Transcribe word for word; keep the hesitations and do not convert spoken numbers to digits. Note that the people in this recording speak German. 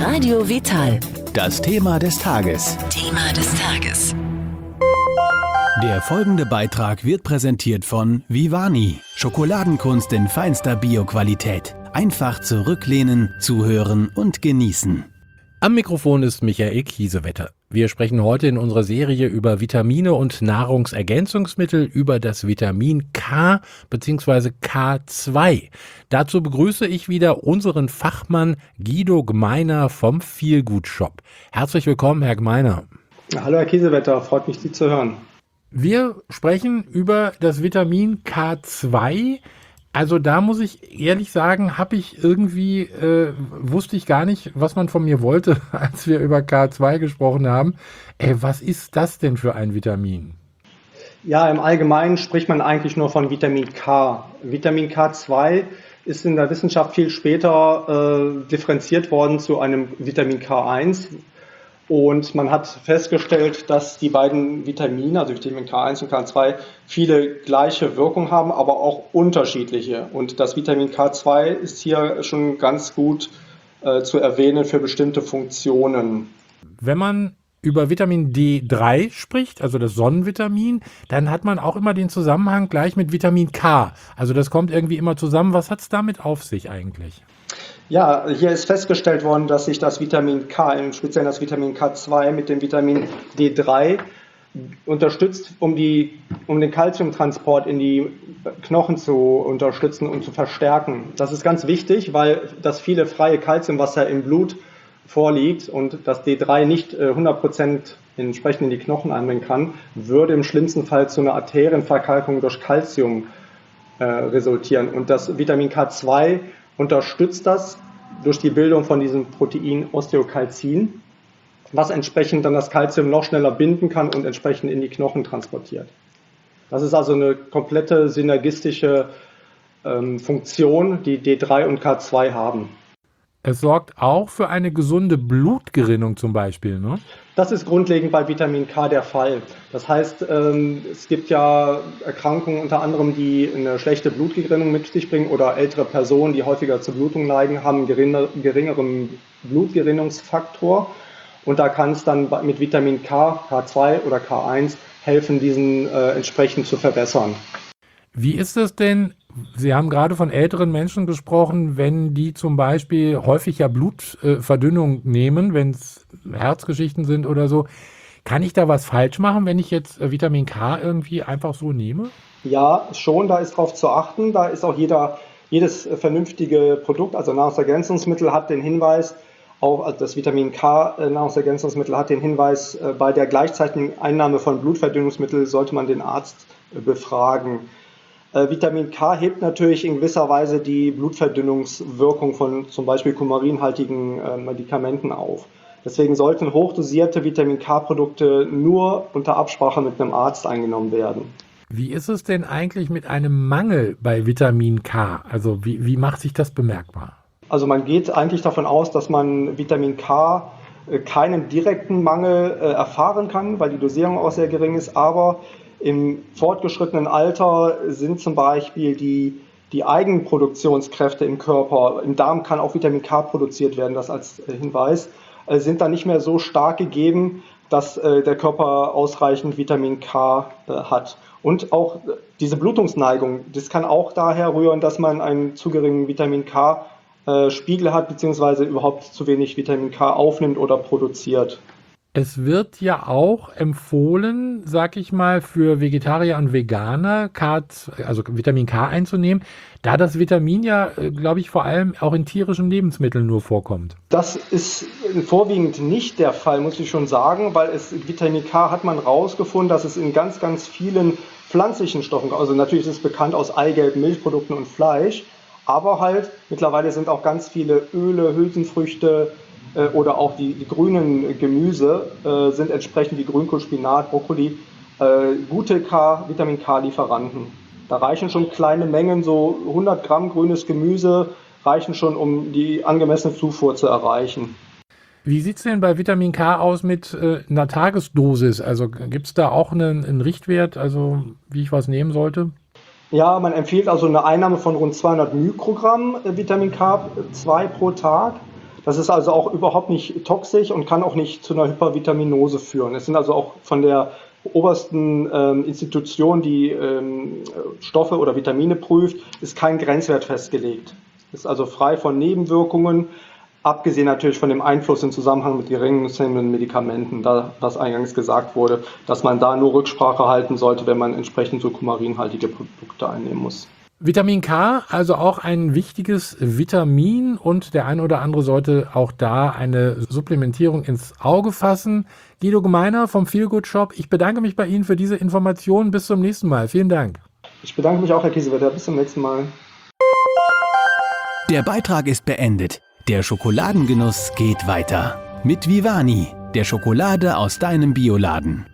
Radio Vital. Das Thema des Tages. Thema des Tages. Der folgende Beitrag wird präsentiert von Vivani. Schokoladenkunst in feinster Bioqualität. Einfach zurücklehnen, zuhören und genießen. Am Mikrofon ist Michael Kiesewetter. Wir sprechen heute in unserer Serie über Vitamine und Nahrungsergänzungsmittel, über das Vitamin K bzw. K zwei. Dazu begrüße ich wieder unseren Fachmann Guido Gmeiner vom Feelgood Shop. Herzlich willkommen, Herr Gmeiner. Hallo Herr Kiesewetter, freut mich, Sie zu hören. Wir sprechen über das Vitamin K zwei. Also da muss ich ehrlich sagen, habe ich irgendwie, äh, wusste ich gar nicht, was man von mir wollte, als wir über K zwei gesprochen haben. Ey, was ist das denn für ein Vitamin? Ja, im Allgemeinen spricht man eigentlich nur von Vitamin K. Vitamin K zwei ist in der Wissenschaft viel später äh, differenziert worden zu einem Vitamin K eins. Und man hat festgestellt, dass die beiden Vitamine, also Vitamin K eins und K zwei, viele gleiche Wirkung haben, aber auch unterschiedliche. Und das Vitamin K zwei ist hier schon ganz gut äh, zu erwähnen für bestimmte Funktionen. Wenn man über Vitamin D drei spricht, also das Sonnenvitamin, dann hat man auch immer den Zusammenhang gleich mit Vitamin K. Also das kommt irgendwie immer zusammen. Was hat es damit auf sich eigentlich? Ja, hier ist festgestellt worden, dass sich das Vitamin K, im Speziellen das Vitamin K zwei mit dem Vitamin D drei unterstützt, um, die, um den Calciumtransport in die Knochen zu unterstützen und zu verstärken. Das ist ganz wichtig, weil das viele freie Calciumwasser im Blut vorliegt und das D drei nicht hundert Prozent entsprechend in die Knochen einbringen kann, würde im schlimmsten Fall zu einer Arterienverkalkung durch Calcium äh, resultieren. Und das Vitamin K zwei unterstützt das durch die Bildung von diesem Protein Osteokalzin, was entsprechend dann das Calcium noch schneller binden kann und entsprechend in die Knochen transportiert. Das ist also eine komplette synergistische ähm, Funktion, die D drei und K zwei haben. Es sorgt auch für eine gesunde Blutgerinnung zum Beispiel, ne? Das ist grundlegend bei Vitamin K der Fall. Das heißt, ähm, es gibt ja Erkrankungen unter anderem, die eine schlechte Blutgerinnung mit sich bringen oder ältere Personen, die häufiger zur Blutung neigen, haben einen geringer, geringeren Blutgerinnungsfaktor. Und da kann es dann mit Vitamin K, K zwei oder K eins helfen, diesen äh, entsprechend zu verbessern. Wie ist es denn, Sie haben gerade von älteren Menschen gesprochen, wenn die zum Beispiel häufig ja Blutverdünnung nehmen, wenn es Herzgeschichten sind oder so. Kann ich da was falsch machen, wenn ich jetzt Vitamin K irgendwie einfach so nehme? Ja, schon, da ist drauf zu achten. Da ist auch jeder, jedes vernünftige Produkt, also Nahrungsergänzungsmittel hat den Hinweis, auch also das Vitamin K Nahrungsergänzungsmittel hat den Hinweis, bei der gleichzeitigen Einnahme von Blutverdünnungsmitteln sollte man den Arzt befragen. Äh, Vitamin K hebt natürlich in gewisser Weise die Blutverdünnungswirkung von zum Beispiel coumarinhaltigen äh, Medikamenten auf. Deswegen sollten hochdosierte Vitamin K-Produkte nur unter Absprache mit einem Arzt eingenommen werden. Wie ist es denn eigentlich mit einem Mangel bei Vitamin K? Also wie, wie macht sich das bemerkbar? Also man geht eigentlich davon aus, dass man Vitamin K äh, keinen direkten Mangel äh, erfahren kann, weil die Dosierung auch sehr gering ist, aber im fortgeschrittenen Alter sind zum Beispiel die, die Eigenproduktionskräfte im Körper, im Darm kann auch Vitamin K produziert werden, das als Hinweis, sind dann nicht mehr so stark gegeben, dass der Körper ausreichend Vitamin K hat. Und auch diese Blutungsneigung, das kann auch daher rühren, dass man einen zu geringen Vitamin K-Spiegel hat, beziehungsweise überhaupt zu wenig Vitamin K aufnimmt oder produziert. Es wird ja auch empfohlen, sag ich mal, für Vegetarier und Veganer, K, also Vitamin K einzunehmen, da das Vitamin ja, glaube ich, vor allem auch in tierischen Lebensmitteln nur vorkommt. Das ist vorwiegend nicht der Fall, muss ich schon sagen, weil es Vitamin K hat man rausgefunden, dass es in ganz, ganz vielen pflanzlichen Stoffen, also natürlich ist es bekannt aus Eigelb, Milchprodukten und Fleisch, aber halt mittlerweile sind auch ganz viele Öle, Hülsenfrüchte, oder auch die, die grünen Gemüse äh, sind entsprechend wie Grünkohl, Spinat, Brokkoli äh, gute K, Vitamin K-Lieferanten. Da reichen schon kleine Mengen, so hundert Gramm grünes Gemüse reichen schon, um die angemessene Zufuhr zu erreichen. Wie sieht es denn bei Vitamin K aus mit äh, einer Tagesdosis? Also gibt es da auch einen, einen Richtwert, also wie ich was nehmen sollte? Ja, man empfiehlt also eine Einnahme von rund zweihundert Mikrogramm Vitamin K zwei pro Tag. Das ist also auch überhaupt nicht toxisch und kann auch nicht zu einer Hypervitaminose führen. Es sind also auch von der obersten ähm, Institution, die ähm, Stoffe oder Vitamine prüft, ist kein Grenzwert festgelegt. Ist also frei von Nebenwirkungen, abgesehen natürlich von dem Einfluss im Zusammenhang mit geringfügigen Medikamenten, da, was eingangs gesagt wurde, dass man da nur Rücksprache halten sollte, wenn man entsprechend so kumarinhaltige Produkte einnehmen muss. Vitamin K, also auch ein wichtiges Vitamin, und der eine oder andere sollte auch da eine Supplementierung ins Auge fassen. Guido Gemeiner vom Feelgood Shop, ich bedanke mich bei Ihnen für diese Informationen. Bis zum nächsten Mal. Vielen Dank. Ich bedanke mich auch, Herr Kiesewetter. Bis zum nächsten Mal. Der Beitrag ist beendet. Der Schokoladengenuss geht weiter. Mit Vivani, der Schokolade aus deinem Bioladen.